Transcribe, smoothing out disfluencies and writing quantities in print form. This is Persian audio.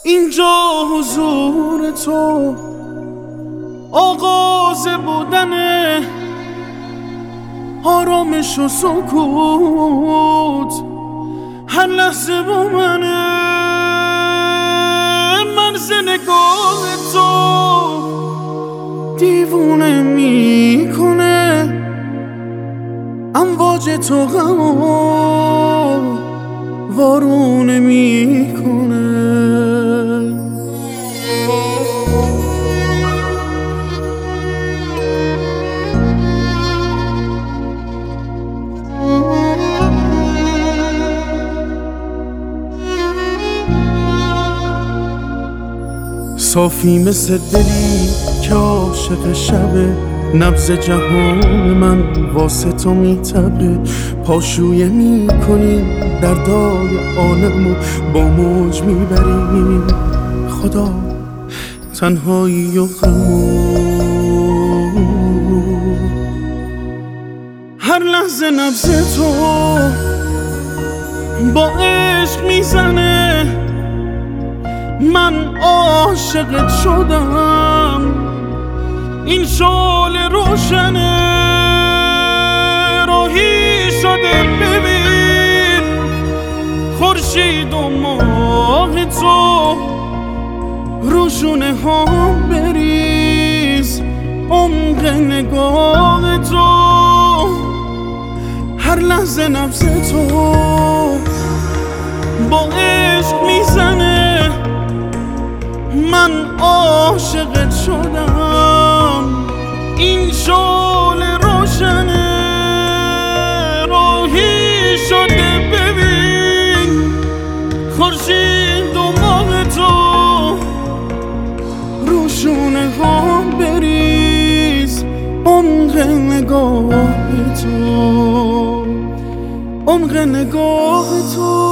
اینجا حضور تو آغاز بودنه، آرامش و سکوت هر لحظه با منه. مرز نگاه تو دیوونه میکنه، امواج تو غمو وارونه میکنه. صافی مثل دلی که عاشق شبه، نبض جهان من واسه تو میتبه. پاشویه میکنی دردای عالمو با موج میبری. خدا تنهایی و غمو هر لحظه نبض تو با عشق میزنه. من عاشقت شدم، این شعله روشنه. راهی شده ببین خورشید و ماه تو، روشونه ها بریز عمق نگاه تو. هر لحظه نبض تو با عشق میزنه. من عاشقت شدم، این شعله روشنه. راهی شده ببین خورشید و ماه تو، روشونه ها بریز عمق نگاه تو، عمق نگاه تو.